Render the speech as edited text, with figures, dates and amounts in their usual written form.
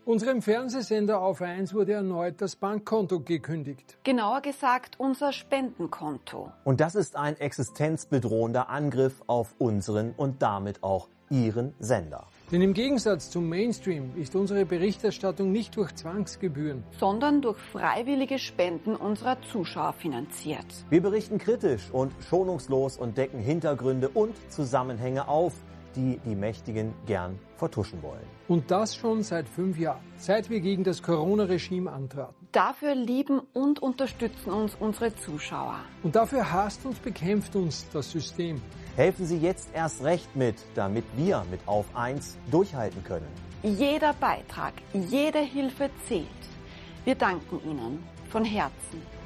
Unserem Fernsehsender Auf 1 wurde erneut das Bankkonto gekündigt. Genauer gesagt unser Spendenkonto. Und das ist ein existenzbedrohender Angriff auf unseren und damit auch Ihren Sender. Denn im Gegensatz zum Mainstream ist unsere Berichterstattung nicht durch Zwangsgebühren, sondern durch freiwillige Spenden unserer Zuschauer finanziert. Wir berichten kritisch und schonungslos und decken Hintergründe und Zusammenhänge auf, die die Mächtigen gern vertuschen wollen. Und das schon seit 5 Jahren, seit wir gegen das Corona-Regime antraten. Dafür lieben und unterstützen uns unsere Zuschauer. Und dafür hasst und bekämpft uns das System. Helfen Sie jetzt erst recht mit, damit wir mit Auf 1 durchhalten können. Jeder Beitrag, jede Hilfe zählt. Wir danken Ihnen von Herzen.